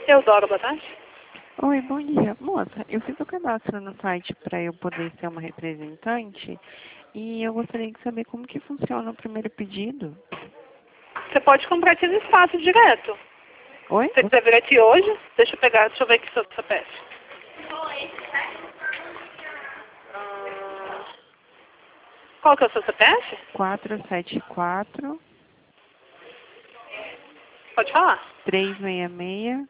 Eudoro, boa tarde. Oi, bom dia. Moça, eu fiz o cadastro no site para eu poder ser uma representante e eu gostaria de saber como que funciona o primeiro pedido. Você pode comprar aqui no espaço direto. Oi? Se você quiser vir aqui hoje, deixa eu ver aqui seu CPF. Qual que é o seu CPF? 474 Pode falar. 366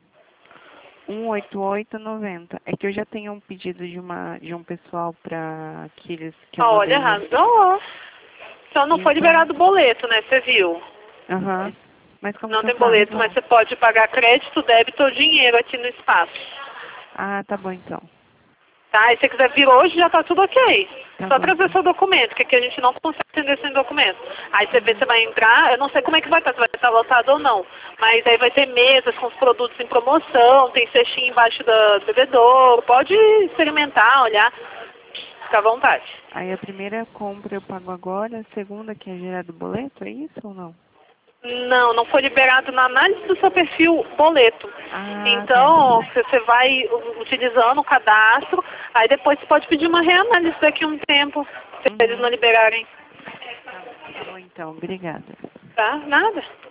18890. É que eu já tenho um pedido de um pessoal para que eu Olha, mandei. arrasou. Só não foi liberado o boleto, né? Você viu? Aham. Mas como Não que eu tem boleto, faço? mas você pode pagar crédito, débito ou dinheiro aqui no espaço. Ah, tá bom então. Tá? E se você quiser vir hoje, já tá tudo ok. Tá Só bom trazer então. seu documento, que aqui a gente não consegue atender sem documento. Aí você vê, você vai entrar, eu não sei como é que vai estar, se vai estar lotado ou não. Mas aí vai ter mesas com os produtos em promoção, tem cestinho embaixo do bebedouro. Pode experimentar, olhar, fica à vontade. Aí a primeira compra eu pago agora, a segunda que é gerado o boleto, é isso ou não? Não, não foi liberado na análise do seu perfil boleto. Ah, Então, tá. você vai utilizando o cadastro, aí depois você pode pedir uma reanálise daqui a um tempo, se eles não liberarem. Tá bom então, obrigada. Tá? Nada.